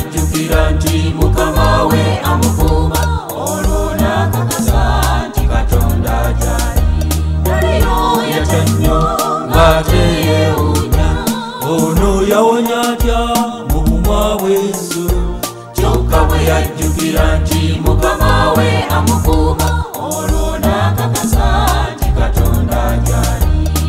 yajjukira nti mukama we amukuuma, olwo n'akakasa nti Katonda gy'ali. Daliyo yatya nnyo ng'ate yeewuunya, ono yawonya atya mu bumwa bw'ezzulu? Kyokka bwe yajjukira nti mukama we amukuuma, olwo n'akakasa nti Katonda gy'ali.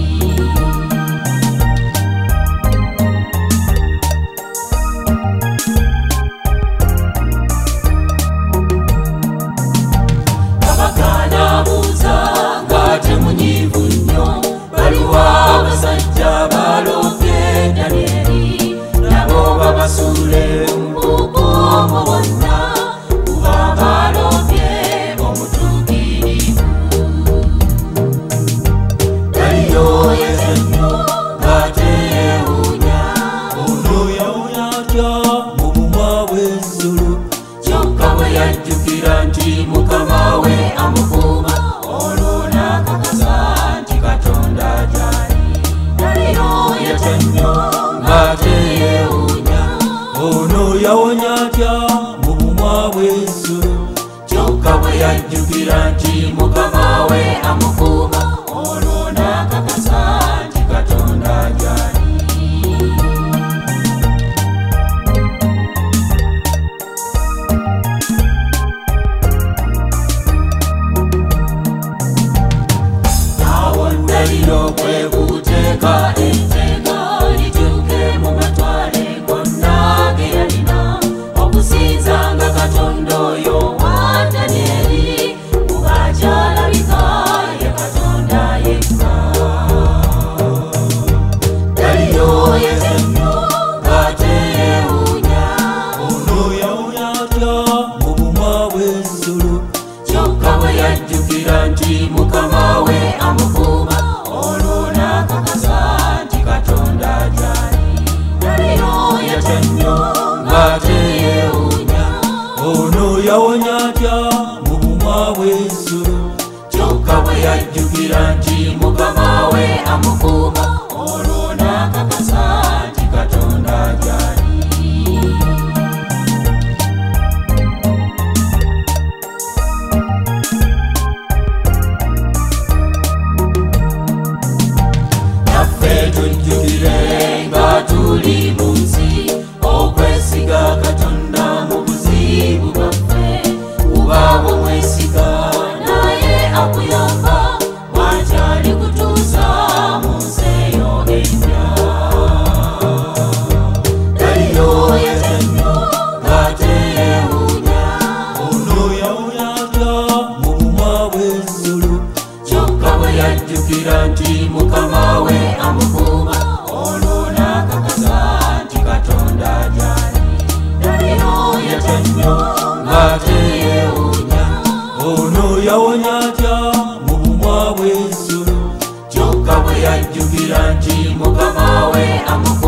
N'abuuza ng'ate munyiivu nnyo, baliwo abasajja baloopye Danyeri, nabo babasuule mu mbugo omwo bonna, kuba baloopye omutuukirivu. Daliyo yatya nnyo ng'ate yeewuunya, ono yawunya atya mu bumwa bw'ezzulu? Kyokka bwe yajjukira nti mukama we amukuuma, olwo n'akakasa nti Katonda gy'ali. Daliyo yatya nnyo ng'ate yeewuunya, ono yawonya atya mu bumwa bw'ezzulu? Kyokka bwe yajjukira nti mukama we amukuuma, olwo n'akakasa nti Katonda gy'ali. Kwe kuteeka etteeka lituuke mu matwale gonna ge yalina, okusinzanga Katonda oyo wa Danyeri, kuba kyalabika ye Katonda yekka. Daliyo yatya nnyo ng'ate yeewuunya, ono yawunya atya mu bumwa bw'ezzulu? Kyokka bwe yajjukira nti mukama we amukuuma, olwo n'akakasa nti Katonda gy'ali. Daliyo yatya nnyo ng'ate yeewuunya, ono yawonya atya mu bumwa bw'ezzulu? Kyokka bwe yajjukira nti mukama we amukuuma, olwo n'akakasa nti Katonda gy'ali. Tujjukire nga tuli mu nsi, okwesiga Katonda mu buzibu bwaffe, kuba bw'omwesiga naye akuyamba, bw'akyali kutuusa mu nsi eyo empya. Daliyo yatya nnyo ng'ate yeewuunya, ono yawunya atya mu bumwa bw'ezzulu? Kyokka bwe yajjukira nti mukama we amukuuma, olwo n'akakasa nti Katonda gy'ali. Daliyo yatya nnyo ng'ate yeewuunya, ono yawonya atya mu bumwa bw'ezzulu? Kyokka bwe yajjukira nti mukama we amukuuma,